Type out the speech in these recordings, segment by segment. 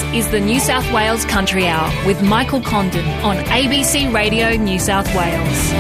is the New South Wales Country Hour with Michael Condon on ABC Radio New South Wales.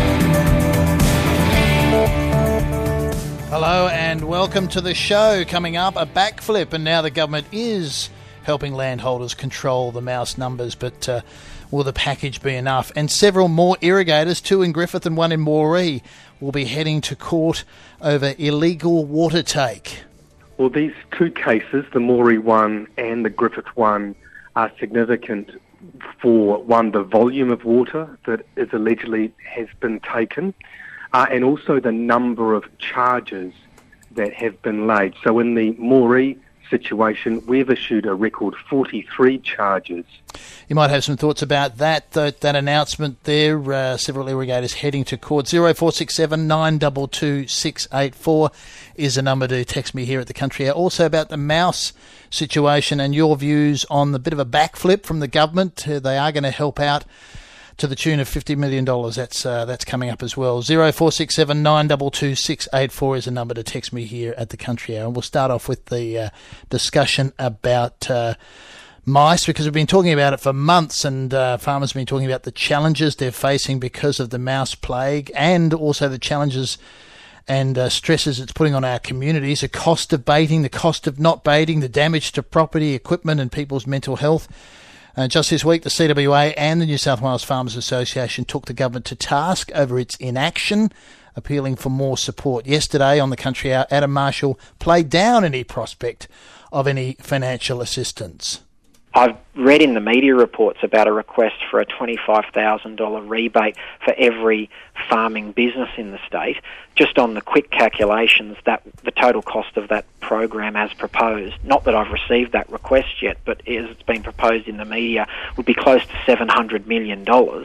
Hello and welcome to the show. Coming up, a backflip, and now the government is helping landholders control the mouse numbers, but will the package be enough? And several more irrigators, 2 in Griffith and 1 in Moree, will be heading to court over illegal water take. Well, these 2 cases, the Moree one and the Griffith one, are significant for, one, the volume of water that is allegedly has been taken, and also the number of charges that have been laid. So in the Moree situation, we've issued a record 43 charges. You might have some thoughts about that announcement there. Several irrigators heading to court. 0467 922 684 is the number to text me here at the Country Hour. Also about the mouse situation and your views on the bit of a backflip from the government. They are going to help out to the tune of $50 million. That's coming up as well. 0467 922 684 is the number to text me here at the Country Hour. And we'll start off with the discussion about mice, because we've been talking about it for months, and farmers have been talking about the challenges they're facing because of the mouse plague, and also the challenges and stresses it's putting on our communities, the cost of baiting, the cost of not baiting, the damage to property, equipment and people's mental health. Just this week, the CWA and the New South Wales Farmers Association took the government to task over its inaction, appealing for more support. Yesterday on the Country Hour, Adam Marshall played down any prospect of any financial assistance. I've read in the media reports about a request for a $25,000 rebate for every farming business in the state. Just on the quick calculations, that the total cost of that program as proposed, not that I've received that request yet, but as it's been proposed in the media, would be close to $700 million.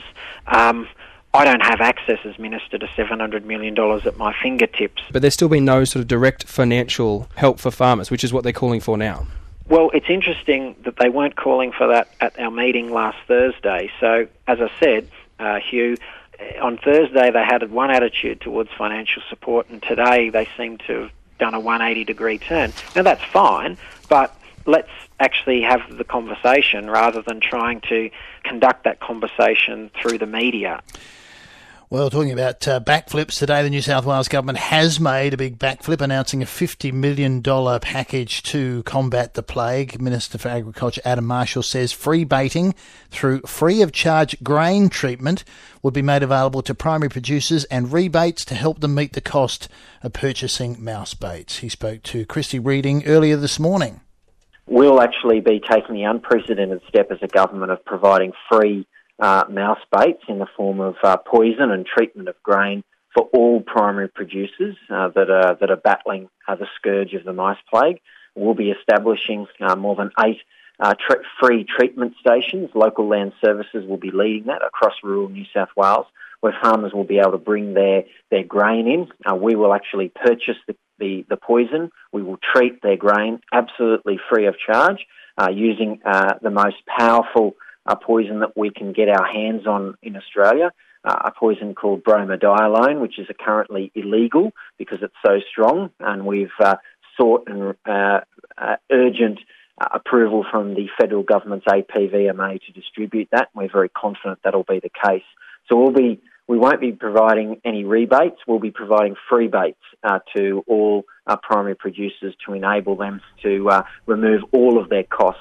I don't have access as Minister to $700 million at my fingertips. But there's still been no sort of direct financial help for farmers, which is what they're calling for now. Well, it's interesting that they weren't calling for that at our meeting last Thursday. So, as I said, Hugh, on Thursday they had one attitude towards financial support, and today they seem to have done a 180-degree turn. Now, that's fine, but let's actually have the conversation rather than trying to conduct that conversation through the media. Well, talking about backflips, today the New South Wales government has made a big backflip, announcing a $50 million package to combat the plague. Minister for Agriculture Adam Marshall says free baiting through free-of-charge grain treatment would be made available to primary producers, and rebates to help them meet the cost of purchasing mouse baits. He spoke to Christy Reading earlier this morning. We'll actually be taking the unprecedented step as a government of providing free mouse baits in the form of poison and treatment of grain for all primary producers that are battling the scourge of the mice plague. We'll be establishing more than 8 free treatment stations. Local Land Services will be leading that across rural New South Wales, where farmers will be able to bring their grain in. We will actually purchase the poison. We will treat their grain absolutely free of charge using the most powerful poison that we can get our hands on in Australia, a poison called bromadiolone, which is currently illegal because it's so strong, and we've sought an urgent approval from the federal government's APVMA to distribute that. We're very confident that'll be the case. So we won't be providing any rebates. We'll be providing free baits to all primary producers to enable them to remove all of their costs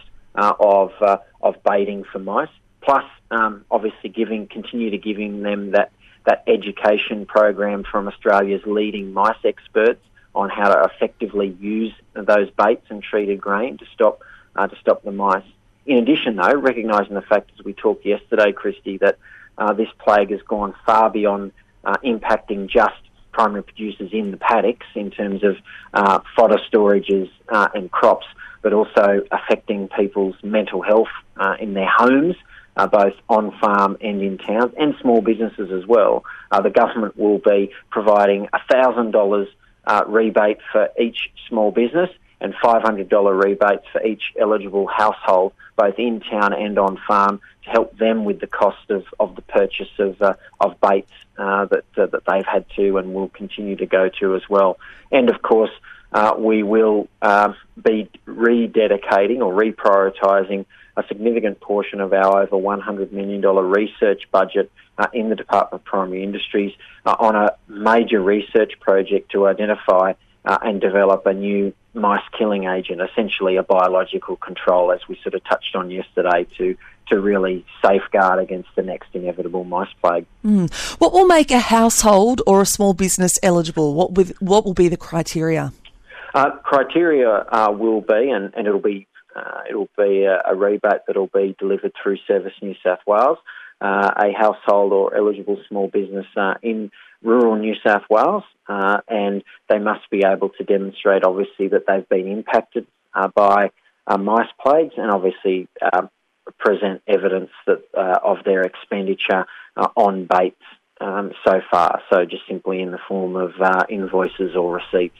of baiting for mice, plus obviously continue to giving them that education program from Australia's leading mice experts on how to effectively use those baits and treated grain to stop the mice. In addition, though, recognising the fact, as we talked yesterday, Christy, that this plague has gone far beyond impacting just primary producers in the paddocks in terms of fodder storages and crops, but also affecting people's mental health in their homes, both on farm and in towns, and small businesses as well. The government will be providing $1,000 rebate for each small business and $500 rebates for each eligible household, both in town and on farm, to help them with the cost of the purchase of baits that they've had to and will continue to go to as well. And of course, we will be rededicating or reprioritising a significant portion of our over $100 million research budget in the Department of Primary Industries on a major research project to identify and develop a new mice-killing agent, essentially a biological control, as we sort of touched on yesterday, to really safeguard against the next inevitable mice plague. What will make a household or a small business eligible? What will be the criteria? Criteria will be, and it'll be a rebate that'll be delivered through Service New South Wales, a household or eligible small business in rural New South Wales, and they must be able to demonstrate, obviously, that they've been impacted by mice plagues, and obviously present evidence that of their expenditure on baits so far. So just simply in the form of invoices or receipts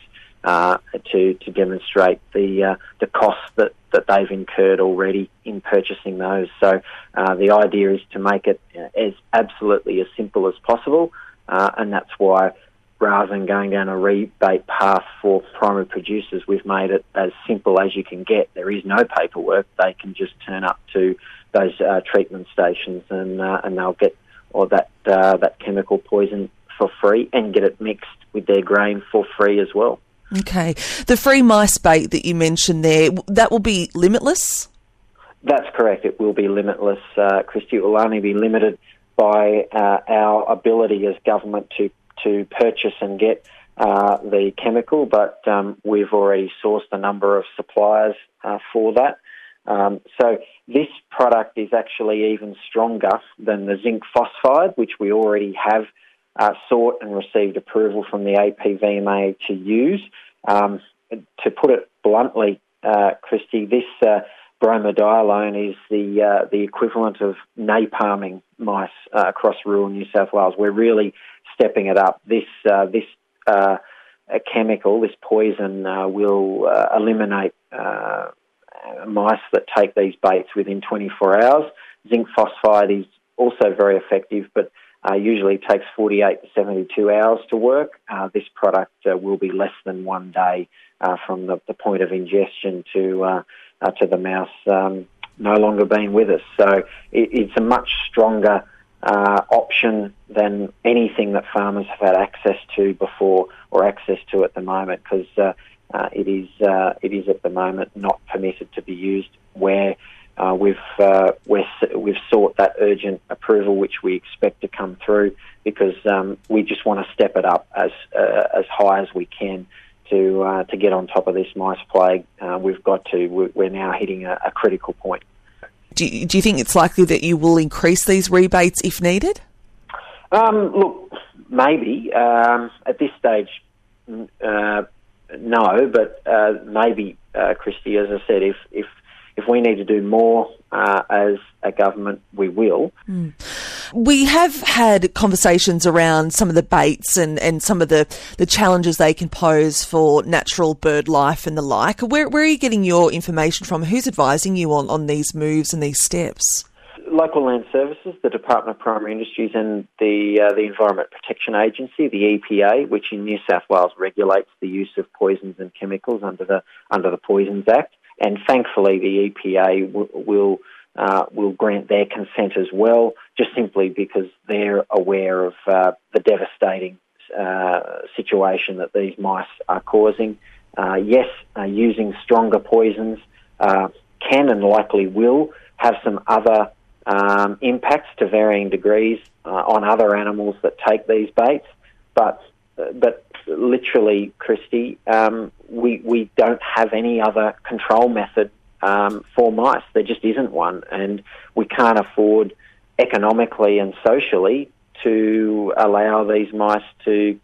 to demonstrate the costs that they've incurred already in purchasing those. So the idea is to make it as absolutely as simple as possible, and that's why, rather than going down a rebate path for primary producers, we've made it as simple as you can get. There is no paperwork. They can just turn up to those treatment stations and they'll get that chemical poison for free and get it mixed with their grain for free as well. Okay. The free mice bait that you mentioned there, that will be limitless? That's correct. It will be limitless, Christy. It will only be limited by our ability as government to purchase and get the chemical, but we've already sourced a number of suppliers for that. So this product is actually even stronger than the zinc phosphide, which we already have sought and received approval from the APVMA to use. To put it bluntly, Christy, this bromadiolone is the equivalent of napalming mice across rural New South Wales. We're really stepping it up. This chemical, this poison, will eliminate mice that take these baits within 24 hours. Zinc phosphide is also very effective, but usually takes 48 to 72 hours to work. This product will be less than 1 day from the point of ingestion to the mouse no longer being with us. So it's a much stronger option than anything that farmers have had access to before or access to at the moment, because it is at the moment not permitted to be used where we've sought that urgent approval, which we expect to come through, because we just want to step it up as high as we can to get on top of this mice plague. We're now hitting a critical point. Do you think it's likely that you will increase these rebates if needed? Look, maybe. At this stage, no, but maybe, Christy, as I said, if we need to do more as a government, we will. We have had conversations around some of the baits and some of the challenges they can pose for natural bird life and the like. Where are you getting your information from? Who's advising you on these moves and these steps? Local Land Services, the Department of Primary Industries, and the Environment Protection Agency, the EPA, which in New South Wales regulates the use of poisons and chemicals under the Poisons Act. And thankfully, the EPA will grant their consent as well, just simply because they're aware of the devastating situation that these mice are causing. Yes, using stronger poisons can and likely will have some other impacts to varying degrees on other animals that take these baits, but literally, Christy, we don't have any other control method for mice. There just isn't one, and we can't afford economically and socially to allow these mice to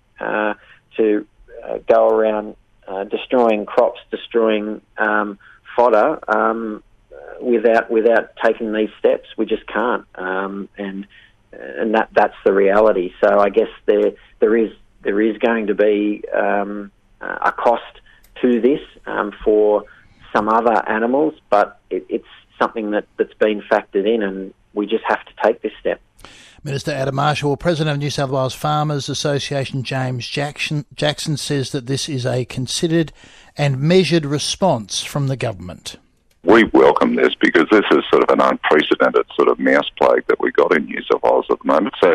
go around destroying crops, destroying fodder without taking these steps. We just can't, and that's the reality. So I guess there is going to be a cost to this for some other animals, but it's something that's been factored in, and we just have to take this step. Minister Adam Marshall, President of New South Wales Farmers Association, James Jackson says that this is a considered and measured response from the government. We welcome this because this is sort of an unprecedented sort of mouse plague that we got in New South Wales at the moment. So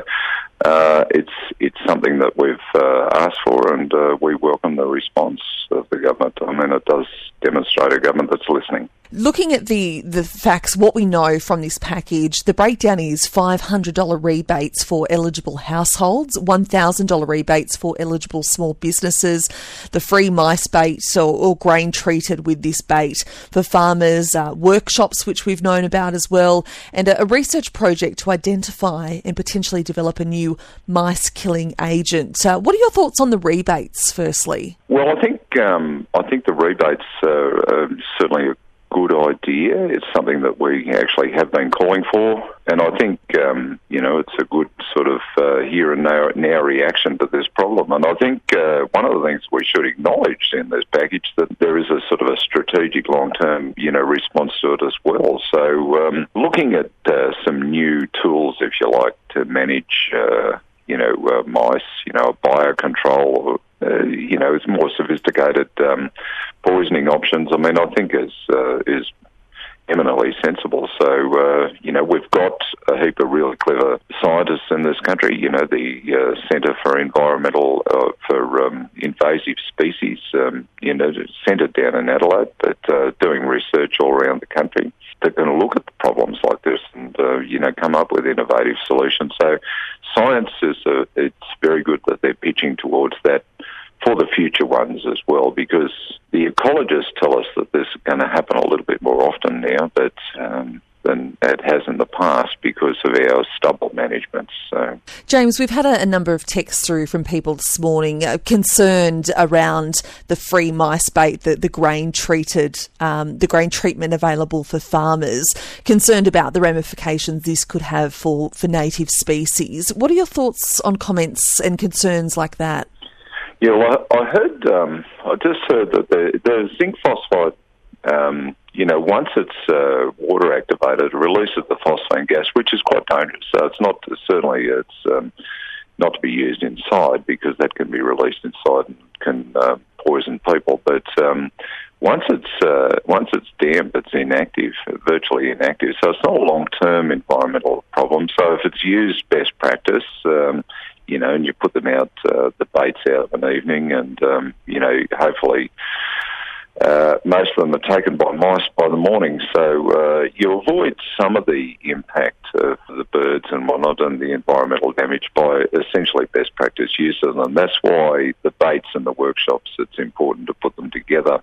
it's something that we've asked for, and we welcome the response of the government. I mean, it does demonstrate a government that's listening. Looking at the facts, what we know from this package, the breakdown is $500 rebates for eligible households, $1,000 rebates for eligible small businesses, the free mice bait or grain treated with this bait for farmers, workshops which we've known about as well, and a research project to identify and potentially develop a new mice-killing agent. What are your thoughts on the rebates, firstly? Well, I think the rebates are certainly a good idea. It's something that we actually have been calling for, and I think it's a good sort of here and now reaction to this problem. And I think one of the things we should acknowledge in this package that there is a sort of a strategic long-term response to it as well. So looking at some new tools, if you like, to manage mice, biocontrol, it's more sophisticated poisoning options. I mean, I think is eminently sensible. So, we've got a heap of really clever scientists in this country. The Centre for Environmental Invasive Species, centred down in Adelaide, but doing research all around the country that can look at problems like this and come up with innovative solutions. So, science it's very good that they're pitching towards that for the future ones as well, because the ecologists tell us that this is going to happen a little bit more often now than it has in the past because of our stubble management. So, James, we've had a number of texts through from people this morning concerned around the free mice bait, the grain treatment available for farmers, concerned about the ramifications this could have for native species. What are your thoughts on comments and concerns like that? Yeah, well, I just heard that the zinc phosphide, once it's water activated, it releases the phosphine gas, which is quite dangerous. So it's not to be used inside because that can be released inside and can poison people. But once it's damp, it's inactive, virtually inactive. So it's not a long-term environmental problem. So if it's used best practice, and you put them out, the baits out of an evening, and, hopefully most of them are taken by mice by the morning. So you avoid some of the impact of the birds and whatnot and the environmental damage by essentially best practice use of them. That's why the baits and the workshops, it's important to put them together.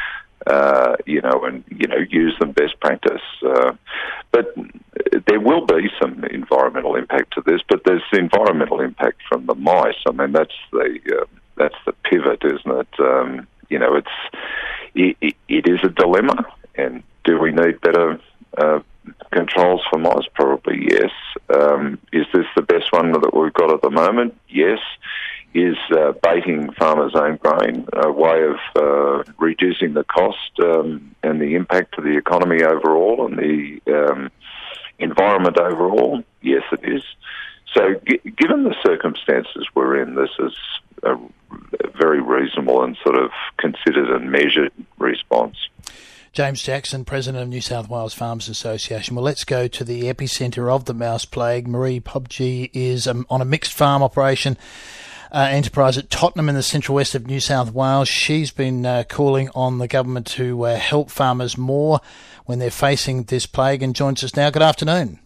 Use them best practice. But there will be some environmental impact to this, but there's the environmental impact from the mice. I mean, that's the pivot, isn't it? It is a dilemma, and do we need better controls for mice? Probably yes. Is this the best one that we've got at the moment? Yes. Is baiting farmers' own grain a way of reducing the cost and the impact to the economy overall and the environment overall? Yes, it is. So given the circumstances we're in, this is a very reasonable and sort of considered and measured response. James Jackson, President of New South Wales Farmers Association. Well, let's go to the epicentre of the mouse plague. Marie Pobji is on a mixed farm operation enterprise at Tottenham in the central west of New South Wales. She's been calling on the government to help farmers more when they're facing this plague and joins us now. Good afternoon.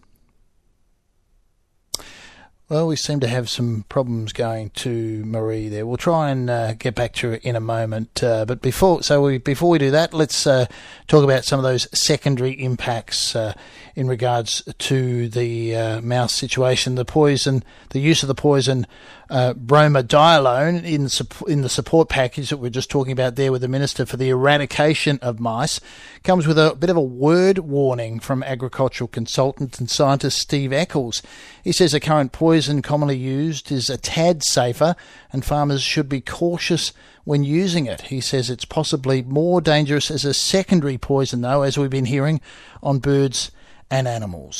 Well, we seem to have some problems going to Marie there. We'll try and get back to her in a moment. But before we do that, let's talk about some of those secondary impacts in regards to the mouse situation. The use of the poison bromadiolone in the support package that we're just talking about there with the Minister for the Eradication of Mice comes with a bit of a word warning from agricultural consultant and scientist Steve Eccles. He says the current poison commonly used is a tad safer and farmers should be cautious when using it. He says it's possibly more dangerous as a secondary poison, though, as we've been hearing, on birds and animals.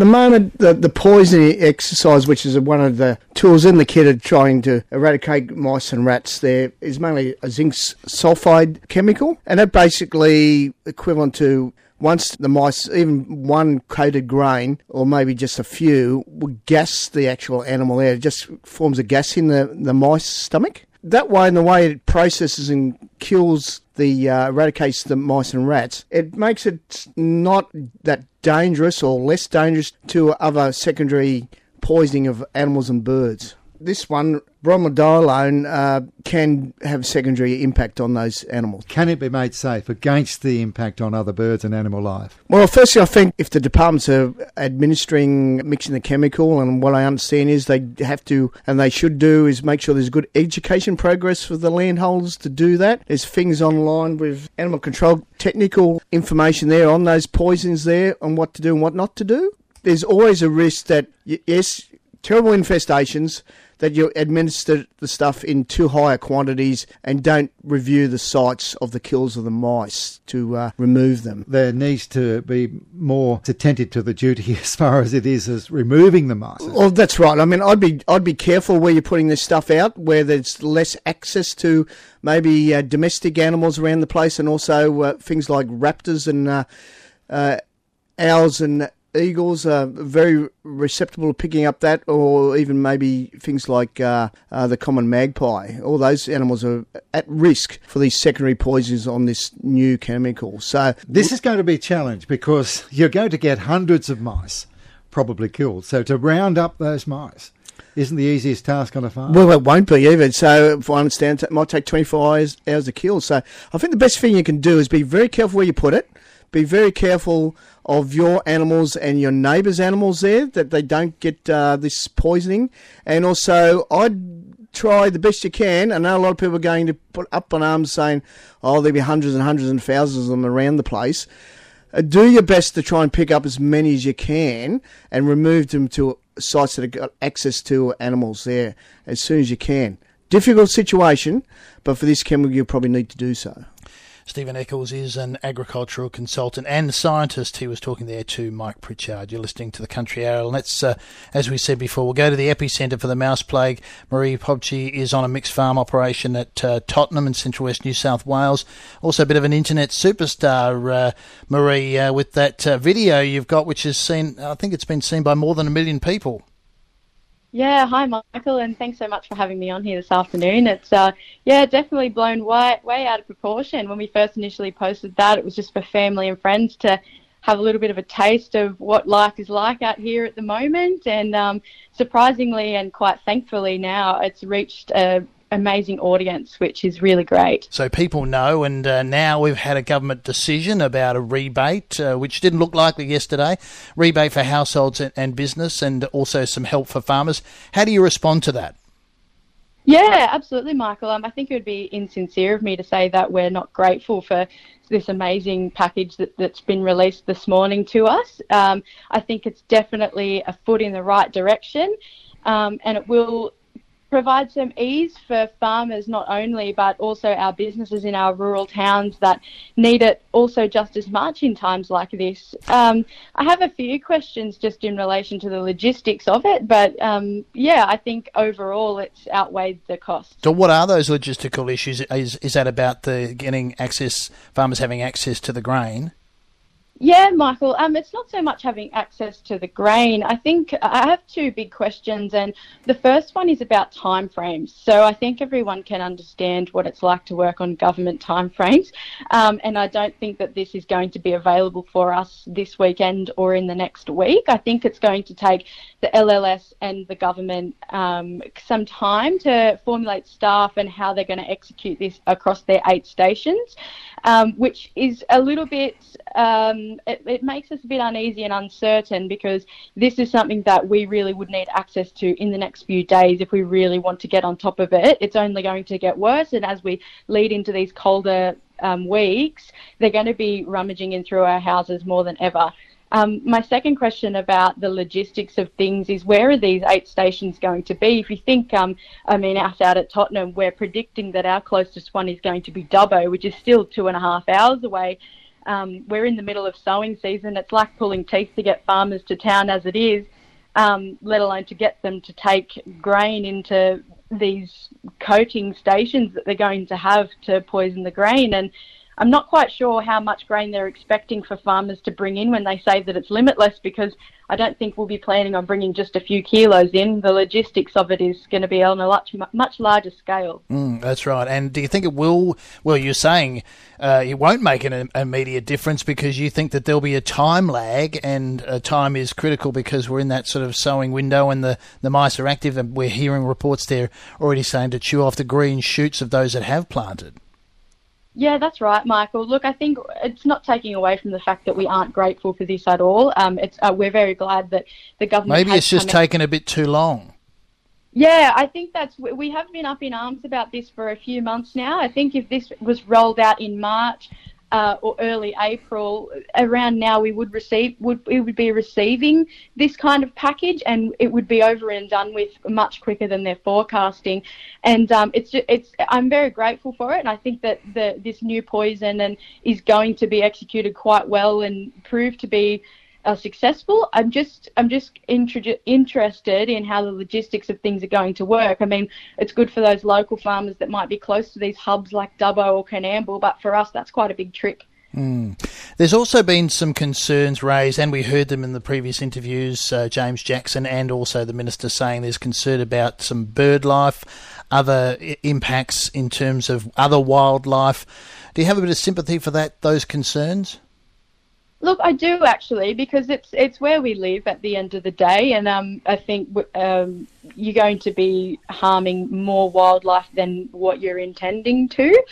the moment the poisoning exercise, which is one of the tools in the kit of trying to eradicate mice and rats, there is mainly a zinc sulfide chemical, and that basically equivalent to once the mice, even one coated grain, or maybe just a few, will gas the actual animal there. It just forms a gas in the mice stomach. That way, in the way it processes and kills eradicates the mice and rats, it makes it not that dangerous or less dangerous to other secondary poisoning of animals and birds. This one, bromidolone, can have secondary impact on those animals. Can it be made safe against the impact on other birds and animal life? Well, firstly, I think if the departments are mixing the chemical, and what I understand is they have to, and they should do, is make sure there's good education progress for the landholders to do that. There's things online with animal control, technical information there on those poisons there, on what to do and what not to do. There's always a risk that, yes, terrible infestations, that you administer the stuff in too high quantities and don't review the sites of the kills of the mice to remove them. There needs to be more attentive to the duty as far as it is as removing the mice. Well, that's right. I mean, I'd be careful where you're putting this stuff out, where there's less access to maybe domestic animals around the place, and also things like raptors and owls and eagles are very receptive to picking up that, or even maybe things like the common magpie. All those animals are at risk for these secondary poisons on this new chemical. So this is going to be a challenge, because you're going to get hundreds of mice probably killed. So to round up those mice isn't the easiest task on a farm. Well, it won't be either. So if I understand, it might take 24 hours to kill. So I think the best thing you can do is be very careful where you put it. Be very careful of your animals and your neighbours' animals there, that they don't get this poisoning. And also, I'd try the best you can. I know a lot of people are going to put up on arms saying, oh, there'll be hundreds and hundreds and thousands of them around the place. Do your best to try and pick up as many as you can and remove them to sites that have got access to animals there as soon as you can. Difficult situation, but for this chemical, you'll probably need to do so. Stephen Eccles is an agricultural consultant and scientist. He was talking there to Mike Pritchard. You're listening to the Country Hour. And let's, as we said before, we'll go to the epicentre for the mouse plague. Marie Pobchi is on a mixed farm operation at Tottenham in central west New South Wales. Also a bit of an internet superstar, Marie, with that video you've got, which is seen, I think it's been seen by more than 1 million people. Yeah, hi Michael, and thanks so much for having me on here this afternoon. It's definitely blown way out of proportion. When we first initially posted that, it was just for family and friends to have a little bit of a taste of what life is like out here at the moment. And surprisingly and quite thankfully now, it's reached an amazing audience, which is really great. So people know, and now we've had a government decision about a rebate, which didn't look likely yesterday, rebate for households and business, and also some help for farmers. How do you respond to that? Yeah, absolutely, Michael. I think it would be insincere of me to say that we're not grateful for this amazing package that's been released this morning to us. I think it's definitely a foot in the right direction, and it will provide some ease for farmers not only, but also our businesses in our rural towns that need it also just as much in times like this. I have a few questions just in relation to the logistics of it, but I think overall it's outweighed the cost. So what are those logistical issues? Is that about the getting access, farmers having access to the grain? Yeah, Michael, it's not so much having access to the grain. I think I have two big questions, and the first one is about timeframes. So I think everyone can understand what it's like to work on government timeframes, and I don't think that this is going to be available for us this weekend or in the next week. I think it's going to take the LLS and the government some time to formulate staff and how they're going to execute this across their 8 stations, which is a little bit... It makes us a bit uneasy and uncertain, because this is something that we really would need access to in the next few days if we really want to get on top of it. It's only going to get worse, and as we lead into these colder weeks, they're going to be rummaging in through our houses more than ever. My second question about the logistics of things is, where are these 8 stations going to be? If you think, out at Tottenham, we're predicting that our closest one is going to be Dubbo, which is still 2.5 hours away. We're in the middle of sowing season. It's like pulling teeth to get farmers to town as it is, let alone to get them to take grain into these coating stations that they're going to have to poison the grain. And I'm not quite sure how much grain they're expecting for farmers to bring in when they say that it's limitless, because I don't think we'll be planning on bringing just a few kilos in. The logistics of it is going to be on a much larger scale. That's right. And do you think it will? Well, you're saying it won't make an immediate difference because you think that there'll be a time lag, and time is critical because we're in that sort of sowing window and the mice are active, and we're hearing reports there already saying to chew off the green shoots of those that have planted. Yeah, that's right, Michael. Look, I think it's not taking away from the fact that we aren't grateful for this at all. We're very glad that the government Maybe it's just taken a bit too long. Yeah, I think we have been up in arms about this for a few months now. I think if this was rolled out in March or early April, around now we would be receiving this kind of package, and it would be over and done with much quicker than they're forecasting. And I'm very grateful for it, and I think that this new poison is going to be executed quite well and prove to be successful. I'm just interested in how the logistics of things are going to work. I mean, it's good for those local farmers that might be close to these hubs like Dubbo or Coonamble, but for us, that's quite a big trip. There's also been some concerns raised, and we heard them in the previous interviews, James Jackson and also the Minister saying there's concern about some bird life, other impacts in terms of other wildlife. Do you have a bit of sympathy for those concerns? Look, I do actually, because it's where we live at the end of the day, and I think you're going to be harming more wildlife than what you're intending to.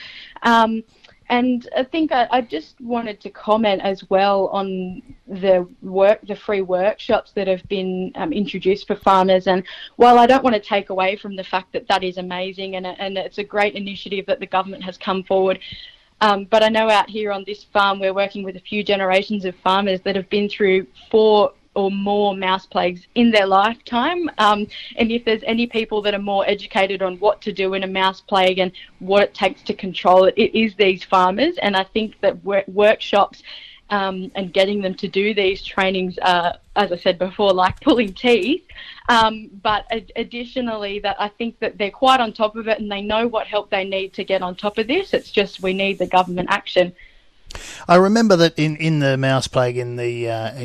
And I think I just wanted to comment as well on the free workshops that have been introduced for farmers. And while I don't want to take away from the fact that is amazing and it's a great initiative that the government has come forward, but I know out here on this farm we're working with a few generations of farmers that have been through 4 or more mouse plagues in their lifetime. And if there's any people that are more educated on what to do in a mouse plague and what it takes to control it, it is these farmers. And I think that workshops and getting them to do these trainings, as I said before, like pulling teeth. But additionally, that I think that they're quite on top of it and they know what help they need to get on top of this. It's just we need the government action. I remember that in the mouse plague in the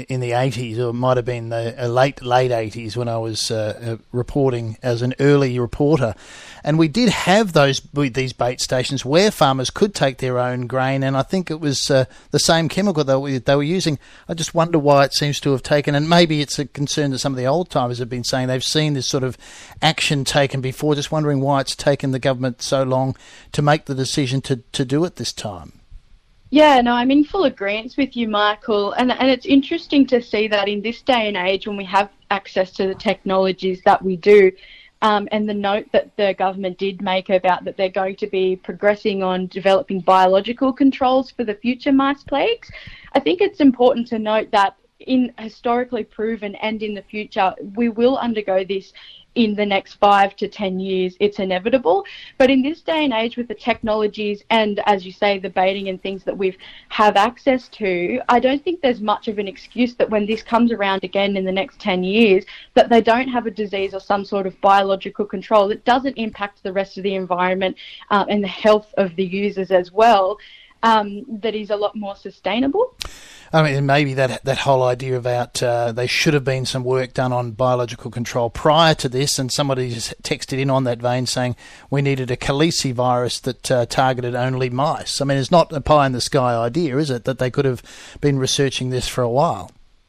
80s, or it might have been the late 80s, when I was reporting as an early reporter, and we did have these bait stations where farmers could take their own grain, and I think it was the same chemical they were using. I just wonder why it seems to have taken, and maybe it's a concern that some of the old timers have been saying they've seen this sort of action taken before, just wondering why it's taken the government so long to make the decision to do it this time. Yeah, no, I'm in full agreement with you, Michael. And it's interesting to see that in this day and age when we have access to the technologies that we do, and the note that the government did make about that they're going to be progressing on developing biological controls for the future mice plagues. I think it's important to note that in historically proven and in the future, we will undergo this in the next 5 to 10 years. It's inevitable. But in this day and age with the technologies and, as you say, the baiting and things that we have access to, I don't think there's much of an excuse that when this comes around again in the next 10 years, that they don't have a disease or some sort of biological control that doesn't impact the rest of the environment and the health of the users as well, that is a lot more sustainable. I mean, maybe that whole idea about there should have been some work done on biological control prior to this, and somebody just texted in on that vein saying we needed a Khaleesi virus that targeted only mice. I mean, it's not a pie-in-the-sky idea, is it, that they could have been researching this for a while?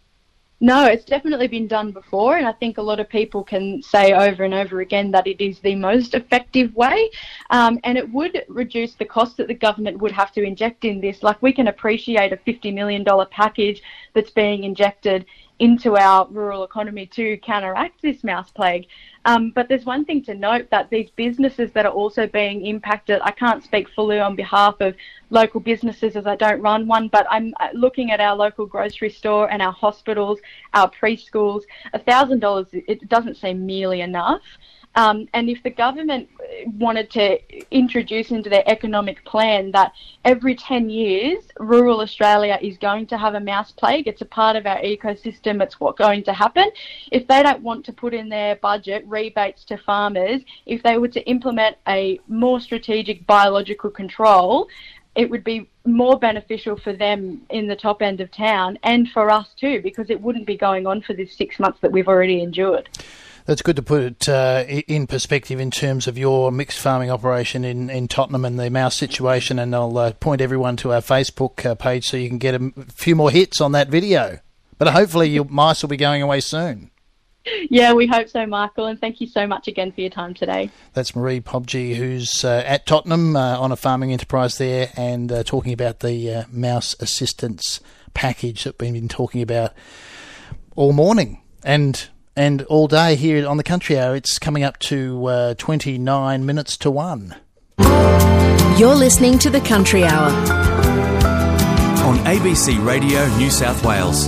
No, it's definitely been done before, and I think a lot of people can say over and over again that it is the most effective way, and it would reduce the cost that the government would have to inject in this. Like, we can appreciate a $50 million package that's being injected into our rural economy to counteract this mouse plague. But there's one thing to note, that these businesses that are also being impacted, I can't speak fully on behalf of local businesses as I don't run one, but I'm looking at our local grocery store and our hospitals, our preschools. $1,000, it doesn't seem nearly enough. And if the government wanted to introduce into their economic plan that every 10 years, rural Australia is going to have a mouse plague, it's a part of our ecosystem, it's what's going to happen. If they don't want to put in their budget rebates to farmers, if they were to implement a more strategic biological control, it would be more beneficial for them in the top end of town and for us too, because it wouldn't be going on for this 6 months that we've already endured. That's good to put it in perspective in terms of your mixed farming operation in Tottenham and the mouse situation, and I'll point everyone to our Facebook page so you can get a few more hits on that video. But hopefully your mice will be going away soon. Yeah, we hope so, Michael, and thank you so much again for your time today. That's Marie Pobji, who's at Tottenham on a farming enterprise there, and talking about the mouse assistance package that we've been talking about all morning and all day here on the Country Hour. It's coming up to 29 minutes to 1. You're listening to the Country Hour on ABC Radio New South Wales.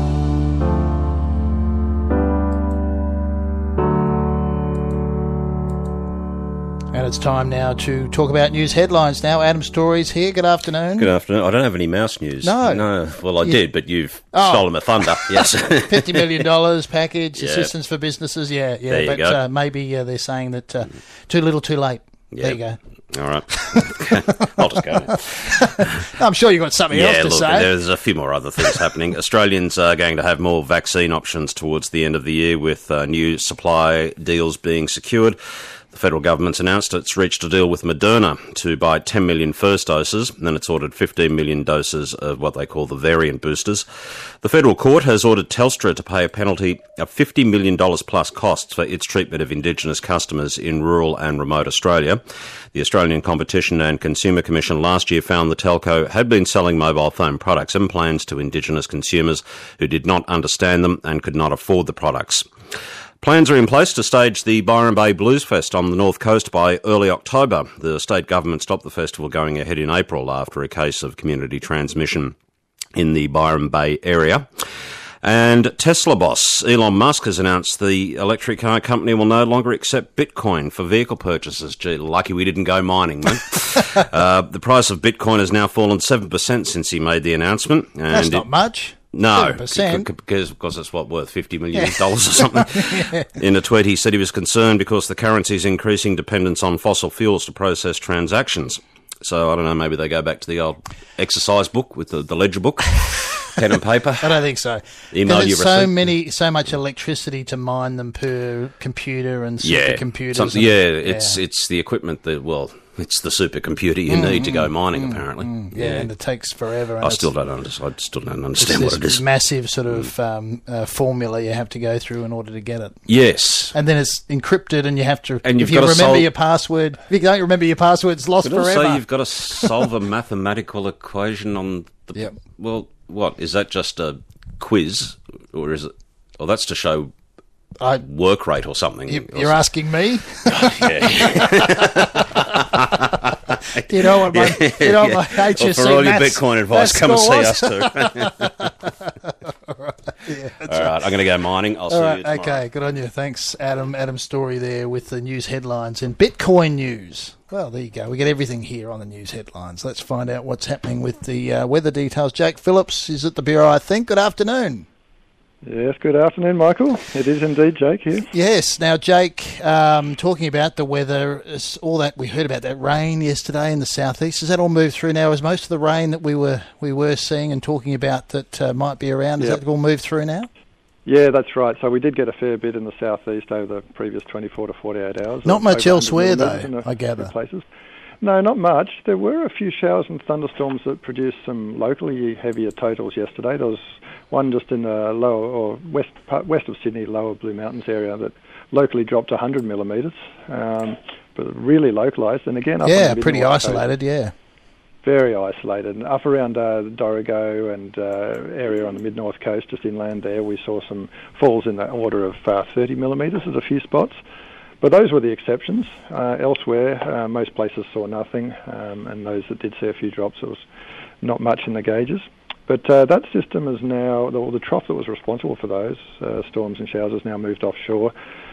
And it's time now to talk about news headlines now. Adam Story's here. Good afternoon. Good afternoon. I don't have any mouse news. No. Well, I did, but you've stolen my thunder. Yes. $50 million package, assistance for businesses. Yeah. There you go. Maybe they're saying that too little, too late. Yeah. There you go. All right. I'll just go now. I'm sure you've got something else to say. There's a few more other things happening. Australians are going to have more vaccine options towards the end of the year, with new supply deals being secured. The federal government's announced it's reached a deal with Moderna to buy 10 million first doses, and then it's ordered 15 million doses of what they call the variant boosters. The federal court has ordered Telstra to pay a penalty of $50 million plus costs for its treatment of Indigenous customers in rural and remote Australia. The Australian Competition and Consumer Commission last year found the telco had been selling mobile phone products and plans to Indigenous consumers who did not understand them and could not afford the products. Plans are in place to stage the Byron Bay Blues Fest on the North Coast by early October. The state government stopped the festival going ahead in April after a case of community transmission in the Byron Bay area. And Tesla boss Elon Musk has announced the electric car company will no longer accept Bitcoin for vehicle purchases. Gee, lucky we didn't go mining, mate. The price of Bitcoin has now fallen 7% since he made the announcement. And that's not much. No, because it's worth $50 million or something. Yeah. In a tweet, he said he was concerned because the currency's increasing dependence on fossil fuels to process transactions. So, I don't know, maybe they go back to the old exercise book with the ledger book, pen and paper. I don't think so. Email your receipt. So much electricity to mine them per computer and supercomputers. It's the equipment that, it's the supercomputer you need to go mining, apparently. And it takes forever. And I still don't understand what it is. Massive sort of formula you have to go through in order to get it. Yes. And then it's encrypted, and you have to. And if you remember your password, if you don't remember your password, it's lost forever. Also, you've got to solve a mathematical equation on the. Yep. Well, what is that? Just a quiz, or is it? Well, that's to show. Work rate or something. You're asking me? Do you know what my HSC for all your Bitcoin advice, come and see us too. All right, I'm going to go mining. I'll see you tomorrow. Okay, good on you. Thanks, Adam. Adam Story there with the news headlines and Bitcoin news. Well, there you go. We get everything here on the news headlines. Let's find out what's happening with the weather details. Jake Phillips is at the Bureau, I think. Good afternoon. Yes, good afternoon, Michael. It is indeed Jake here. Yes. Now, Jake, talking about the weather, all that we heard about that rain yesterday in the southeast. Has that all moved through now? Is most of the rain that we were seeing and talking about that might be around, has that all moved through now? Yeah, that's right. So we did get a fair bit in the southeast over the previous 24 to 48 hours. Not much elsewhere, though, I gather. Places. No, not much. There were a few showers and thunderstorms that produced some locally heavier totals yesterday. There was one just in the lower or west of Sydney, lower Blue Mountains area that locally dropped 100 millimetres, but really localised. And again, pretty isolated, very isolated. And up around Dorrigo and area on the mid-north coast, just inland there, we saw some falls in the order of 30 millimetres at a few spots. But those were the exceptions. Elsewhere, most places saw nothing, and those that did see a few drops, there was not much in the gauges. But that system is now, the trough that was responsible for those storms and showers has now moved offshore.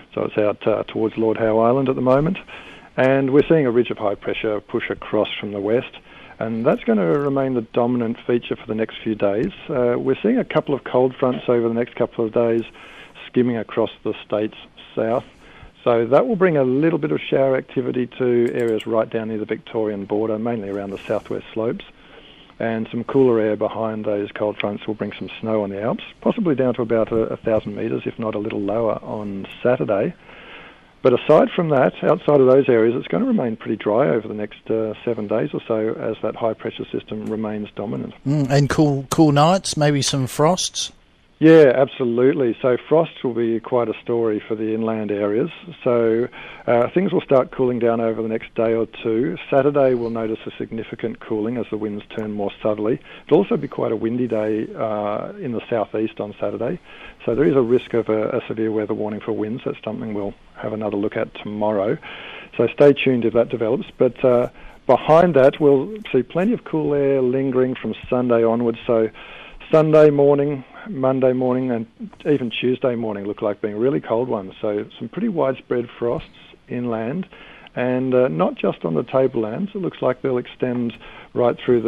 So it's out towards Lord Howe Island at the moment. And we're seeing a ridge of high pressure push across from the west. And that's going to remain the dominant feature for the next few days. We're seeing a couple of cold fronts over the next couple of days skimming across the state's south. So that will bring a little bit of shower activity to areas right down near the Victorian border, mainly around the southwest slopes. And some cooler air behind those cold fronts will bring some snow on the Alps, possibly down to about 1,000 metres, if not a little lower, on Saturday. But aside from that, outside of those areas, it's going to remain pretty dry over the next 7 days or so as that high-pressure system remains dominant. And cool nights, maybe some frosts? Yeah, absolutely. So frosts will be quite a story for the inland areas. So things will start cooling down over the next day or two. Saturday we'll notice a significant cooling as the winds turn more southerly. It'll also be quite a windy day in the southeast on Saturday. So there is a risk of a severe weather warning for winds. That's something we'll have another look at tomorrow. So stay tuned if that develops. But behind that, we'll see plenty of cool air lingering from Sunday onwards. So Sunday morning, Monday morning, and even Tuesday morning look like being really cold ones. So some pretty widespread frosts inland, and not just on the tablelands. It looks like they'll extend right through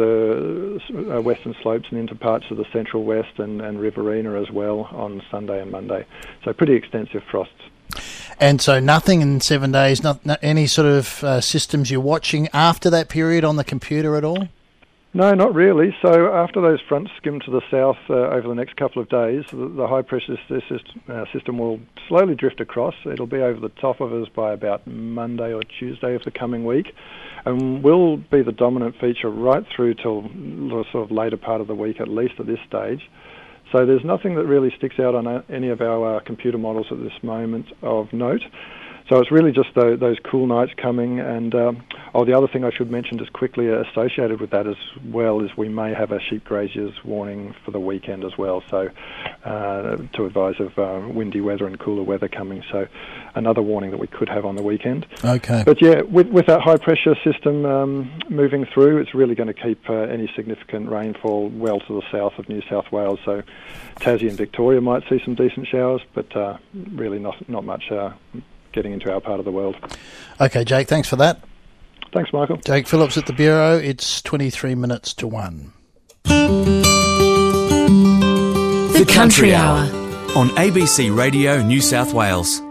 the western slopes and into parts of the central west and Riverina as well on Sunday and Monday. So pretty extensive frosts. And so nothing in 7 days, not any sort of systems you're watching after that period on the computer at all? No, not really. So after those fronts skim to the south over the next couple of days, the high-pressure system will slowly drift across. It'll be over the top of us by about Monday or Tuesday of the coming week, and will be the dominant feature right through till the sort of later part of the week, at least at this stage. So there's nothing that really sticks out on any of our computer models at this moment of note. So it's really just those cool nights coming. And the other thing I should mention just quickly associated with that as well is we may have a sheep graziers warning for the weekend as well. So to advise of windy weather and cooler weather coming. So another warning that we could have on the weekend. Okay. But yeah, with that high pressure system moving through, it's really going to keep any significant rainfall well to the south of New South Wales. So Tassie and Victoria might see some decent showers, but really not much getting into our part of the world. Okay, Jake, thanks for that. Thanks, Michael. Jake Phillips at the Bureau. It's 23 minutes to 1. The Country Hour on ABC Radio New South Wales.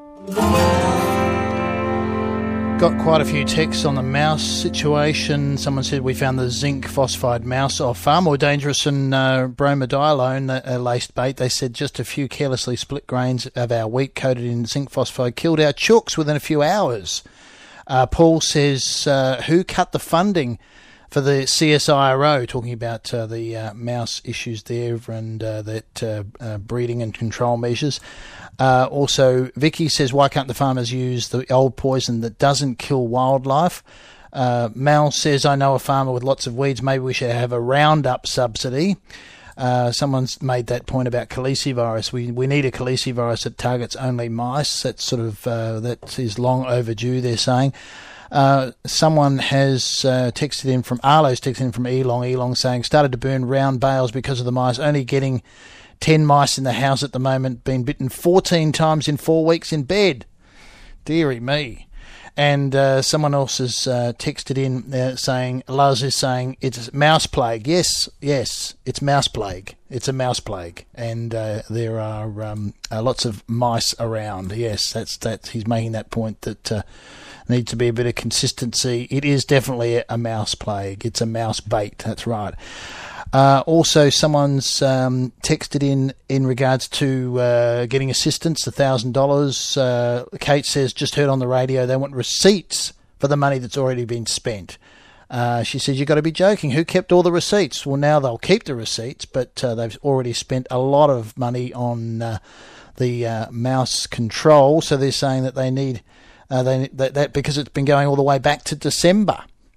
Got quite a few texts on the mouse situation. Someone said we found the zinc phosphide mouse off far more dangerous than bromadiolone laced bait. They said just a few carelessly split grains of our wheat coated in zinc phosphide killed our chooks within a few hours. Paul says, who cut the funding for the CSIRO, talking about the mouse issues there and that breeding and control measures. Also, Vicky says, why can't the farmers use the old poison that doesn't kill wildlife? Mal says, I know a farmer with lots of weeds. Maybe we should have a Roundup subsidy. Someone's made that point about calicivirus. We need a calicivirus that targets only mice. That's sort of that is long overdue, they're saying. Someone has texted in from Arlo's texted in from Elong saying started to burn round bales because of the mice, only getting 10 mice in the house at the moment, been bitten 14 times in 4 weeks in bed. Dearie me. And someone else has texted in saying, Luz is saying, it's mouse plague. Yes, it's mouse plague. It's a mouse plague. And there are lots of mice around. Yes, that's he's making that point that needs to be a bit of consistency. It is definitely a mouse plague. It's a mouse bait. That's right. Also, someone's texted in regards to getting assistance, $1,000. Kate says, just heard on the radio, they want receipts for the money that's already been spent. She says, you've got to be joking. Who kept all the receipts? Well, now they'll keep the receipts, but they've already spent a lot of money on the mouse control. So they're saying that they need that because it's been going all the way back to December.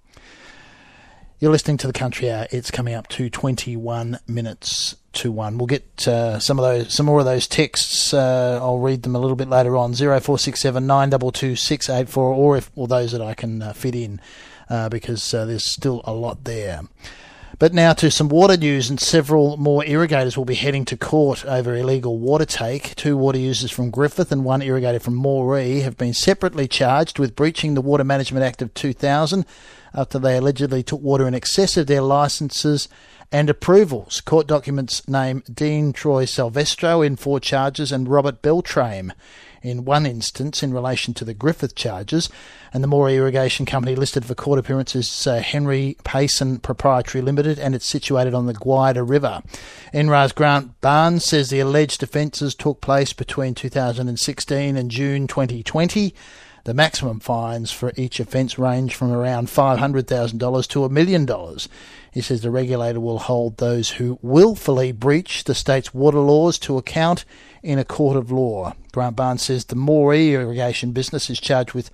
You're listening to the Country Hour. It's coming up to 21 minutes to 1. We'll get some more of those texts. I'll read them a little bit later on. 0467 922 684, or those that I can fit in, because there's still a lot there. But now to some water news, and several more irrigators will be heading to court over illegal water take. 2 water users from Griffith and 1 irrigator from Moree have been separately charged with breaching the Water Management Act of 2000 after they allegedly took water in excess of their licences and approvals. Court documents name Dean Troy Silvestro in 4 charges and Robert Beltrame in 1 instance in relation to the Griffith charges, and the Moree Irrigation Company listed for court appearances Henry Payson Proprietary Limited, and it's situated on the Guida River. NRA's Grant Barnes says the alleged offences took place between 2016 and June 2020. The maximum fines for each offence range from around $500,000 to $1 million. He says the regulator will hold those who willfully breach the state's water laws to account in a court of law. Grant Barnes says the Moree irrigation business is charged with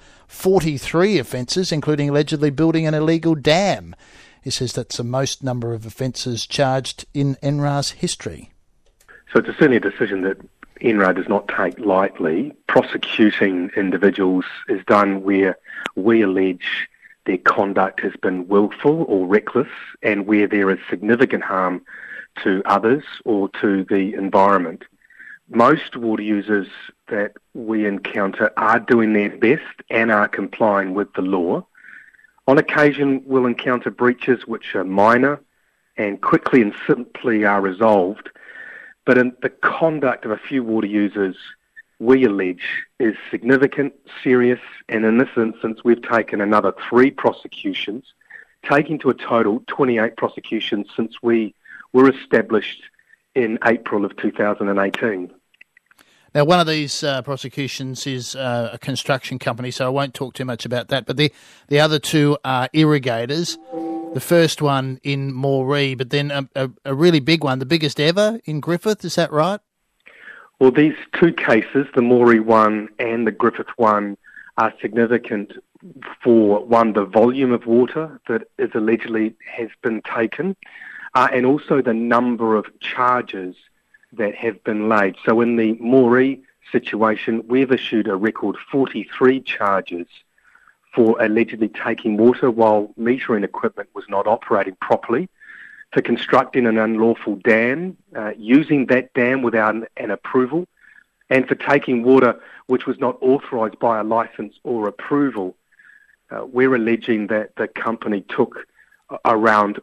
43 offences, including allegedly building an illegal dam. He says that's the most number of offences charged in NRA's history. So it's certainly a decision that NRA does not take lightly. Prosecuting individuals is done where we allege their conduct has been willful or reckless, and where there is significant harm to others or to the environment. Most water users that we encounter are doing their best and are complying with the law. On occasion, we'll encounter breaches which are minor and quickly and simply are resolved. But in the conduct of a few water users, we allege is significant, serious, and in this instance, we've taken another 3 prosecutions, taking to a total 28 prosecutions since we were established in April of 2018. Now, one of these prosecutions is a construction company, so I won't talk too much about that. But the other 2 are irrigators. The first one in Moree, but then a really big one, the biggest ever in Griffith. Is that right? Well, these 2 cases, the Moree one and the Griffith one, are significant for, one, the volume of water that is allegedly has been taken, and also the number of charges that have been laid. So in the Moree situation, we've issued a record 43 charges for allegedly taking water while metering equipment was not operating properly, for constructing an unlawful dam, using that dam without an approval, and for taking water which was not authorised by a licence or approval. We're alleging that the company took around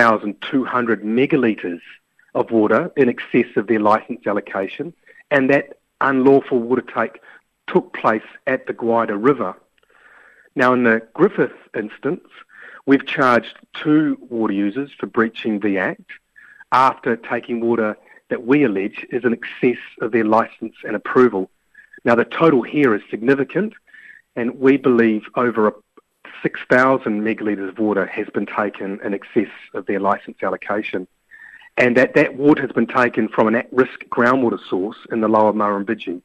1,200 megalitres of water in excess of their licence allocation, and that unlawful water take took place at the Guida River. Now, in the Griffith instance, we've charged 2 water users for breaching the Act after taking water that we allege is in excess of their licence and approval. Now, the total here is significant, and we believe over 6,000 megalitres of water has been taken in excess of their licence allocation, and that water has been taken from an at-risk groundwater source in the lower Murrumbidgee.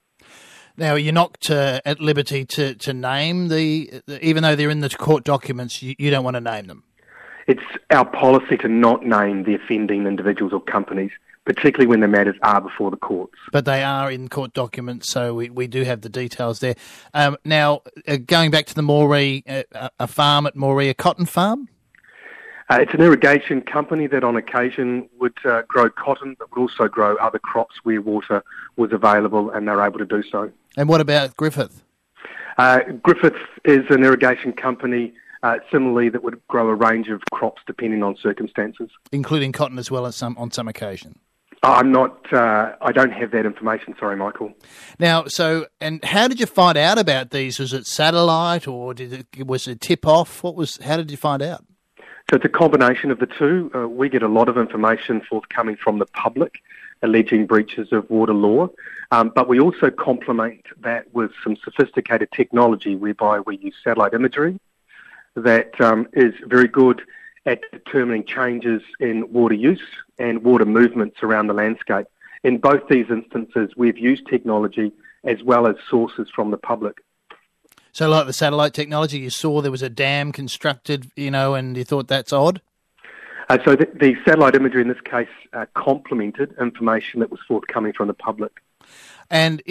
Now, you're not at liberty to name even though they're in the court documents, you don't want to name them. It's our policy to not name the offending individuals or companies, particularly when the matters are before the courts. But they are in court documents, so we do have the details there. Now, going back to the Moree, a farm at Moree, a cotton farm? It's an irrigation company that on occasion would grow cotton, but would also grow other crops where water was available, and they're able to do so. And what about Griffith? Griffith is an irrigation company, similarly, that would grow a range of crops depending on circumstances. Including cotton as well as on some occasion? I don't have that information, sorry, Michael. Now, and how did you find out about these? Was it satellite or was it tip-off? How did you find out? So it's a combination of the 2. We get a lot of information forthcoming from the public alleging breaches of water law, but we also complement that with some sophisticated technology whereby we use satellite imagery that is very good at determining changes in water use and water movements around the landscape. In both these instances, we've used technology as well as sources from the public. So like the satellite technology, you saw there was a dam constructed, and you thought that's odd? So the satellite imagery in this case complemented information that was forthcoming from the public. And is it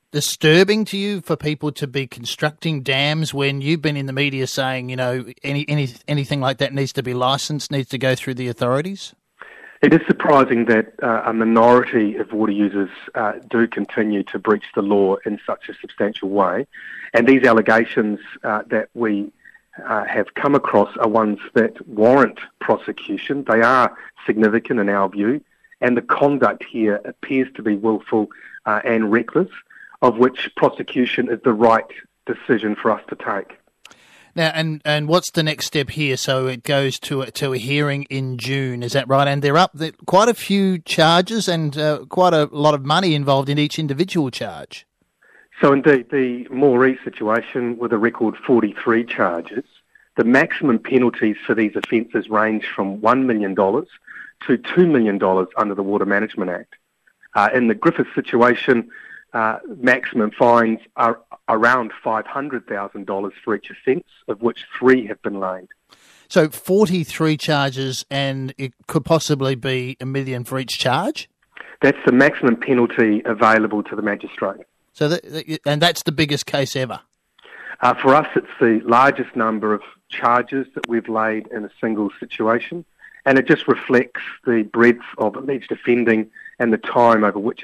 disturbing to you for people to be constructing dams when you've been in the media saying, anything like that needs to be licensed, needs to go through the authorities? It is surprising that a minority of water users do continue to breach the law in such a substantial way. And these allegations that we have come across are ones that warrant prosecution. They are significant in our view, and the conduct here appears to be willful and reckless, of which prosecution is the right decision for us to take. Now, and what's the next step here? So it goes to a hearing in June, is that right? And they're up quite a few charges and quite a lot of money involved in each individual charge. So indeed, the Moree situation with a record 43 charges, the maximum penalties for these offences range from $1 million to $2 million under the Water Management Act. In the Griffith situation, maximum fines are around $500,000 for each offence, of which 3 have been laid. So 43 charges, and it could possibly be $1 million for each charge? That's the maximum penalty available to the magistrate. So, and that's the biggest case ever? For us, it's the largest number of charges that we've laid in a single situation, and it just reflects the breadth of alleged offending and the time over which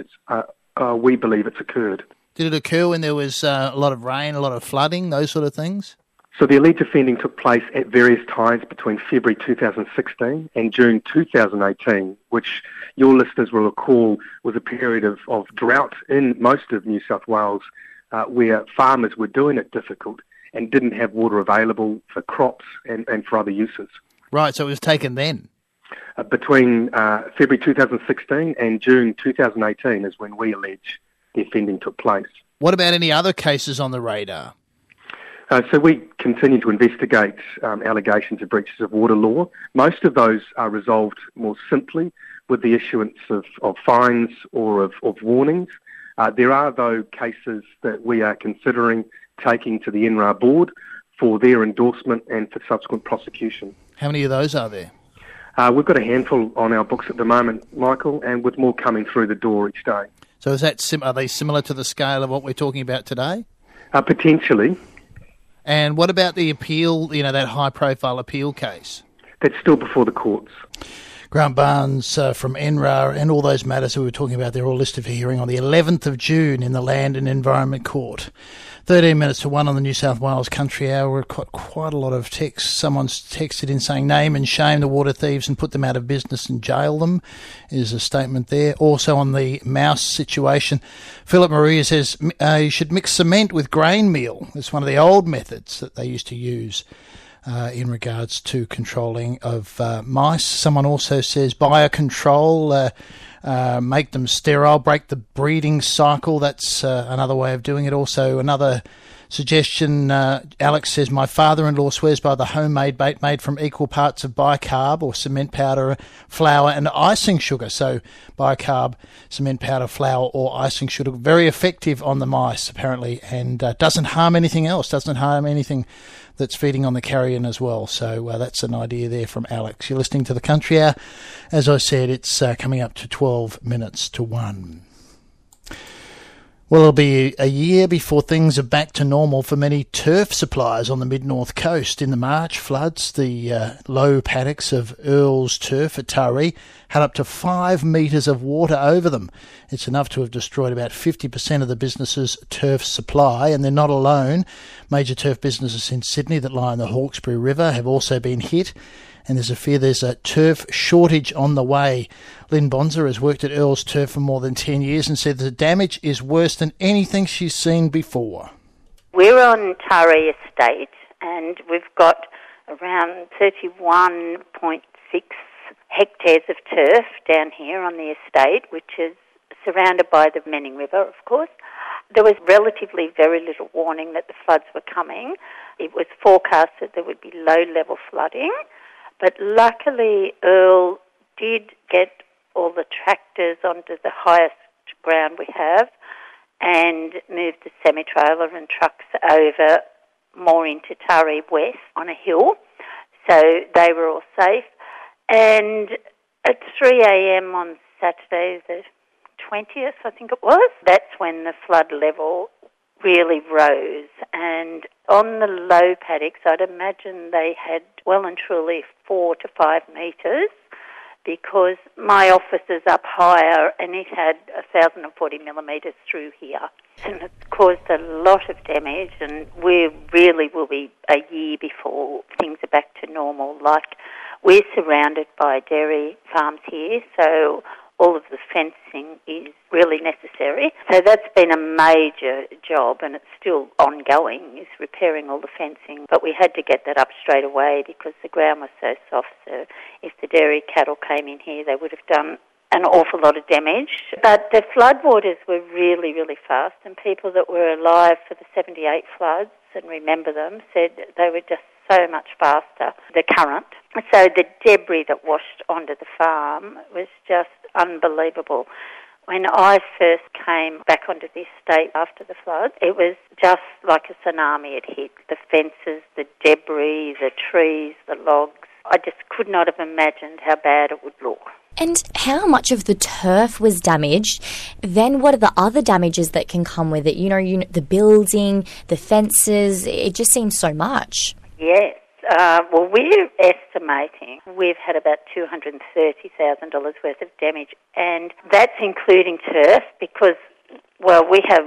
we believe it's occurred. Did it occur when there was a lot of rain, a lot of flooding, those sort of things? So the alleged offending took place at various times between February 2016 and June 2018, which your listeners will recall was a period of drought in most of New South Wales, where farmers were doing it difficult and didn't have water available for crops and for other uses. Right, so it was taken then? Between February 2016 and June 2018 is when we allege the offending took place. What about any other cases on the radar? So we continue to investigate allegations of breaches of water law. Most of those are resolved more simply with the issuance of fines or of warnings. There are, though, cases that we are considering taking to the NRA board for their endorsement and for subsequent prosecution. How many of those are there? We've got a handful on our books at the moment, Michael, and with more coming through the door each day. So is that are they similar to the scale of what we're talking about today? Potentially. And what about the appeal, that high-profile appeal case? That's still before the courts. Grant Barnes from NRA and all those matters that we were talking about, they're all listed for hearing on the 11th of June in the Land and Environment Court. 13 minutes to 1 on the New South Wales Country Hour. We've got quite a lot of texts. Someone's texted in saying, name and shame the water thieves and put them out of business and jail them, is a statement there. Also on the mouse situation, Philip Maria says, you should mix cement with grain meal. It's one of the old methods that they used to use in regards to controlling of mice. Someone also says biocontrol, make them sterile, break the breeding cycle. That's another way of doing it. Also, another suggestion, Alex says, my father-in-law swears by the homemade bait made from equal parts of bicarb or cement powder, flour and icing sugar. So bicarb, cement powder, flour or icing sugar, very effective on the mice apparently, and doesn't harm anything else, doesn't harm anything that's feeding on the carrion as well. So that's an idea there from Alex. You're listening to the Country Hour. As I said, it's coming up to 12 minutes to 1. Well, it'll be a year before things are back to normal for many turf suppliers on the mid-north coast. In the March floods, the low paddocks of Earl's Turf at Taree had up to 5 metres of water over them. It's enough to have destroyed about 50% of the business's turf supply, and they're not alone. Major turf businesses in Sydney that lie on the Hawkesbury River have also been hit, and there's a fear there's a turf shortage on the way. Lynn Bonza has worked at Earl's Turf for more than 10 years and said the damage is worse than anything she's seen before. We're on Taree Estate and we've got around 31.6 hectares of turf down here on the estate, which is surrounded by the Menning River, of course. There was relatively very little warning that the floods were coming. It was forecast that there would be low-level flooding. But luckily, Earl did get all the tractors onto the highest ground we have and moved the semi-trailer and trucks over more into Taree West on a hill. So they were all safe. And at 3 a.m. on Saturday, the 20th, I think it was. That's when the flood level really rose. And on the low paddocks, I'd imagine they had well and truly 4 to 5 metres, because my office is up higher and it had 1,040 millimetres through here. And it caused a lot of damage, and we really will be a year before things are back to normal. Like, we're surrounded by dairy farms here, so all of the fencing is really necessary. So that's been a major job, and it's still ongoing, is repairing all the fencing. But we had to get that up straight away because the ground was so soft. So if the dairy cattle came in here, they would have done an awful lot of damage. But the floodwaters were really, really fast, and people that were alive for the 78 floods and remember them said they were just so much faster, the current. So the debris that washed onto the farm was just unbelievable. When I first came back onto the estate after the flood, it was just like a tsunami had hit. The fences, the debris, the trees, the logs. I just could not have imagined how bad it would look. And how much of the turf was damaged? Then what are the other damages that can come with it? You know, the building, the fences, it just seems so much. Yes. Well, we're estimating we've had about $230,000 worth of damage, and that's including turf because, well, we have,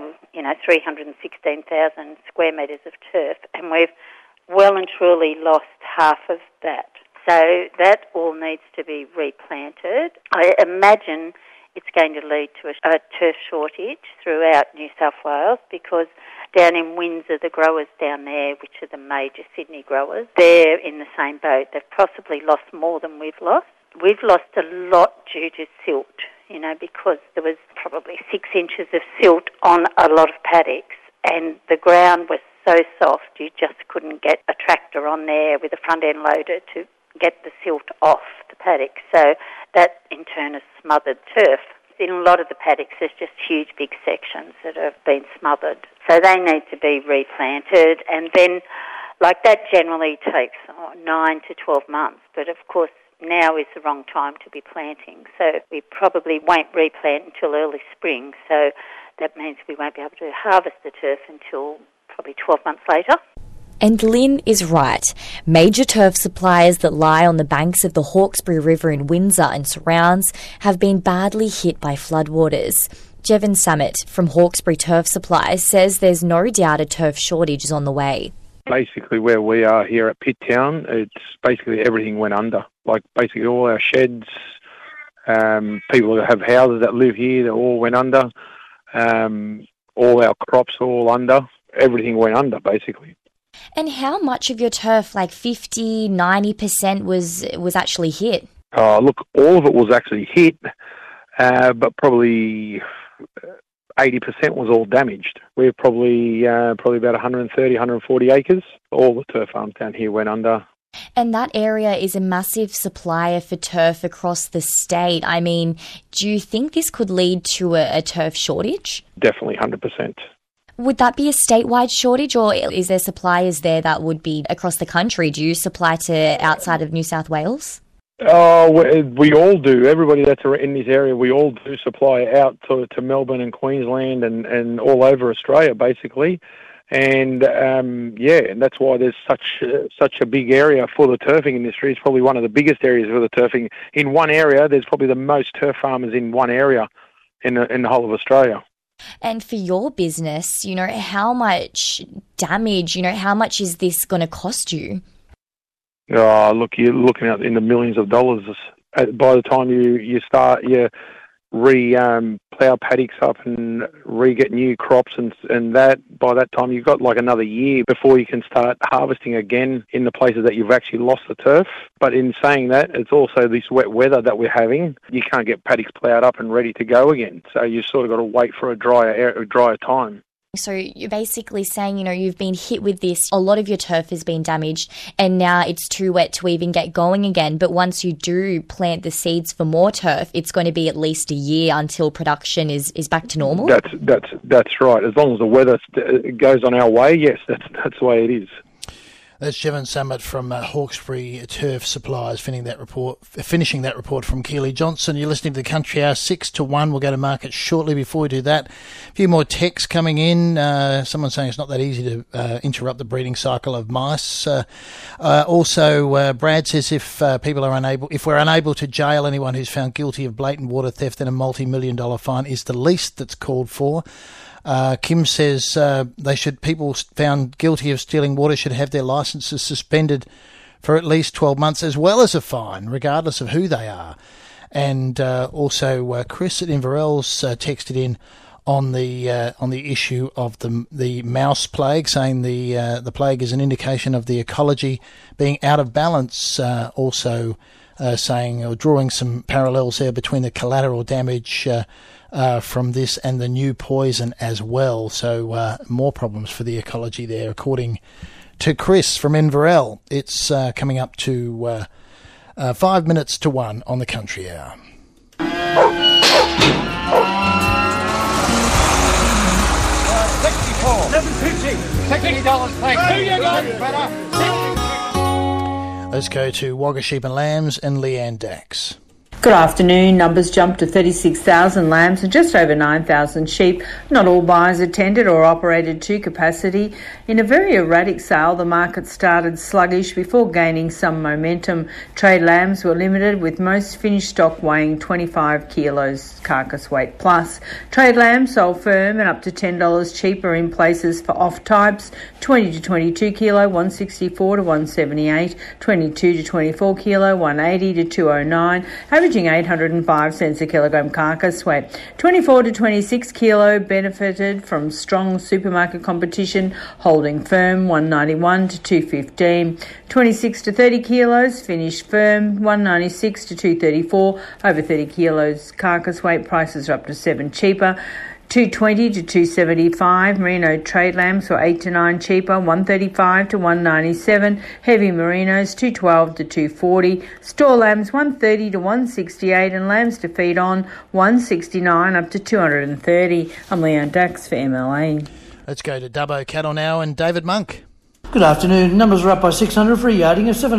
316,000 square metres of turf, and we've well and truly lost half of that. So that all needs to be replanted. I imagine it's going to lead to a turf shortage throughout New South Wales because down in Windsor, the growers down there, which are the major Sydney growers, they're in the same boat. They've possibly lost more than we've lost. We've lost a lot due to silt, because there was probably 6 inches of silt on a lot of paddocks, and the ground was so soft you just couldn't get a tractor on there with a front-end loader to get the silt off the paddock. So that in turn has smothered turf. In a lot of the paddocks there's just huge big sections that have been smothered. So they need to be replanted, and then that generally takes 9 to 12 months. But of course now is the wrong time to be planting. So we probably won't replant until early spring. So that means we won't be able to harvest the turf until probably 12 months later. And Lynn is right. Major turf suppliers that lie on the banks of the Hawkesbury River in Windsor and surrounds have been badly hit by floodwaters. Jevon Samet from Hawkesbury Turf Supplies says there's no doubt a turf shortage is on the way. Basically where we are here at Pitt Town, it's basically everything went under. Basically all our sheds, people that have houses that live here, they all went under. All our crops all under. Everything went under basically. And how much of your turf, 50, 90% was actually hit? Look, all of it was actually hit, but probably 80% was all damaged. We're probably about 130, 140 acres. All the turf farms down here went under. And that area is a massive supplier for turf across the state. I mean, do you think this could lead to a turf shortage? Definitely 100%. Would that be a statewide shortage, or is there suppliers there that would be across the country? Do you supply to outside of New South Wales? We all do. Everybody that's in this area, we all do supply out to Melbourne and Queensland and all over Australia, basically. And and that's why there's such a big area for the turfing industry. It's probably one of the biggest areas for the turfing. In one area, there's probably the most turf farmers in one area in the whole of Australia. And for your business, how much damage, how much is this going to cost you? Look, you're looking at in the millions of dollars. By the time you start plough paddocks up and get new crops and that, by that time you've got another year before you can start harvesting again in the places that you've actually lost the turf. But in saying that, it's also this wet weather that we're having. You can't get paddocks ploughed up and ready to go again. So you sort of got to wait for a drier time. So you're basically saying, you've been hit with this, a lot of your turf has been damaged, and now it's too wet to even get going again. But once you do plant the seeds for more turf, it's going to be at least a year until production is back to normal? That's right. As long as the weather goes on our way, yes, that's the way it is. That's Jevon Summit from Hawkesbury Turf Supplies finishing that report from Keely Johnson. You're listening to the Country Hour 6 to 1. We'll go to market shortly. Before we do that, a few more texts coming in. Someone saying it's not that easy to interrupt the breeding cycle of mice. Also, Brad says if we're unable to jail anyone who's found guilty of blatant water theft, then a multi-million-dollar fine is the least that's called for. Kim says people found guilty of stealing water should have their licences suspended for at least 12 months, as well as a fine, regardless of who they are. And also, Chris at Inverell's texted in on the issue of the mouse plague, saying the plague is an indication of the ecology being out of balance. Also, saying or drawing some parallels there between the collateral damage from this and the new poison as well. So more problems for the ecology there, according to Chris from Inverell. It's coming up to 5 minutes to 1 on the Country Hour. $60, thanks. Who you got, better? Let's go to Wagga Sheep and Lambs and Leanne Dax. Good afternoon. Numbers jumped to 36,000 lambs and just over 9,000 sheep. Not all buyers attended or operated to capacity. In a very erratic sale, the market started sluggish before gaining some momentum. Trade lambs were limited, with most finished stock weighing 25 kilos carcass weight plus. Trade lambs sold firm and up to $10 cheaper in places for off types, 20 to 22 kilo, 164 to 178, 22 to 24 kilo, 180 to 209, averaging 805 cents a kilogram carcass weight. 24 to 26 kilo benefited from strong supermarket competition, holding firm 191 to 215. 26 to 30 kilos finished firm 196 to 234. Over 30 kilos carcass weight prices are up to 7 cheaper. 220 to 275. Merino trade lambs were 8 to 9 cheaper, 135 to 197. Heavy merinos 212 to 240. Store lambs 130 to 168, and lambs to feed on 169 up to 230. I'm Leanne Dax for MLA. Let's go to Dubbo Cattle now and David Monk. Good afternoon. Numbers are up by 600 for a yarding of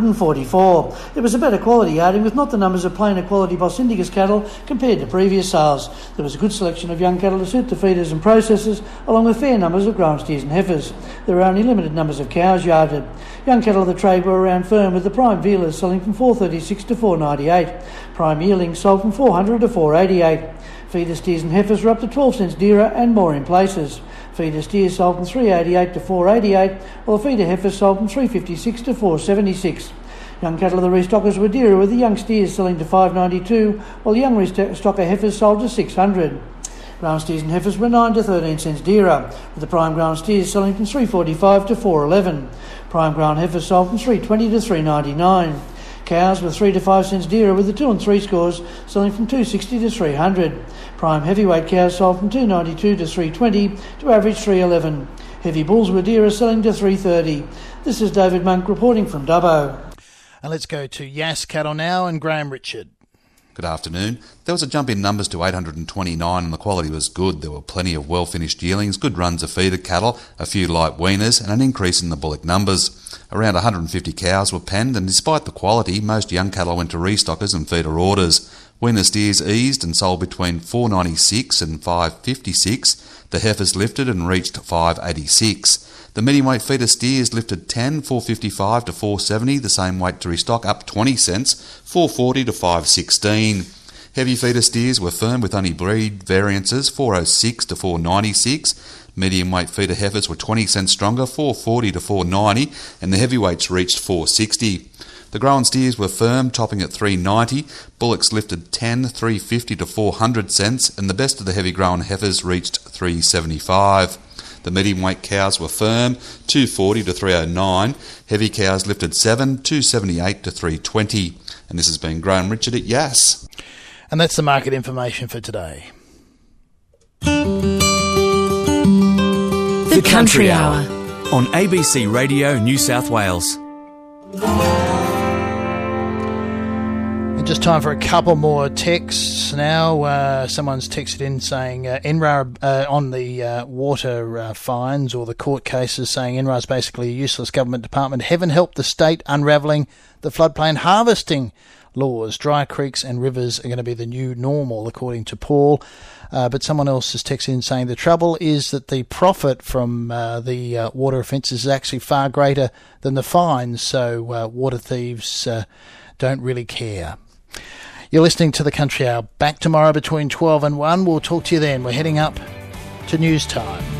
1,744. It was a better quality yarding, with not the numbers of plainer quality Bos Indicus cattle compared to previous sales. There was a good selection of young cattle to suit the feeders and processors, along with fair numbers of grown steers and heifers. There were only limited numbers of cows yarded. Young cattle of the trade were around firm, with the prime vealers selling from 436 to 498. Prime yearlings sold from 400 to 488. Feeder steers and heifers were up to 12 cents dearer and more in places. Feeder steers sold from 388 to 488, while the feeder heifers sold from 356 to 476. Young cattle of the restockers were dearer, with the young steers selling to 592, while the young restocker heifers sold to 600. Ground steers and heifers were 9 to 13 cents dearer, with the prime ground steers selling from 345 to 411. Prime ground heifers sold from 320 to 399. Cows were 3 to 5 cents dearer, with the 2 and 3 scores selling from 260 to 300. Prime heavyweight cows sold from 292 to 320 to average 311. Heavy bulls were dearer, selling to 330. This is David Monk reporting from Dubbo. And let's go to Yass Cattle now and Graham Richard. Good afternoon. There was a jump in numbers to 829 and the quality was good. There were plenty of well-finished yearlings, good runs of feeder cattle, a few light weaners and an increase in the bullock numbers. Around 150 cows were penned, and despite the quality, most young cattle went to restockers and feeder orders. Weaner steers eased and sold between 496 and 556. The heifers lifted and reached 586. The medium weight feeder steers lifted 10, 455 to 470, the same weight to restock, up 20 cents, 440 to 516. Heavy feeder steers were firm with only breed variances, 406 to 496. Medium weight feeder heifers were 20 cents stronger, 440 to 490, and the heavyweights reached 460. The grown steers were firm, topping at 390. Bullocks lifted 10, 350 to 400 cents, and the best of the heavy grown heifers reached 375. The medium weight cows were firm, 240 to 309. Heavy cows lifted 7, 278 to 320. And this has been Graham Richard at Yass. And that's the market information for today. The Country Hour on ABC Radio New South Wales. Just time for a couple more texts now. Someone's texted in saying NRA on the water fines or the court cases, saying NRA is basically a useless government department. Heaven help the state unravelling the floodplain harvesting laws. Dry creeks and rivers are going to be the new normal, according to Paul. But someone else has texted in saying the trouble is that the profit from the water offences is actually far greater than the fines, so water thieves don't really care. You're listening to The Country Hour. Back tomorrow between 12 and 1. We'll talk to you then. We're heading up to news time.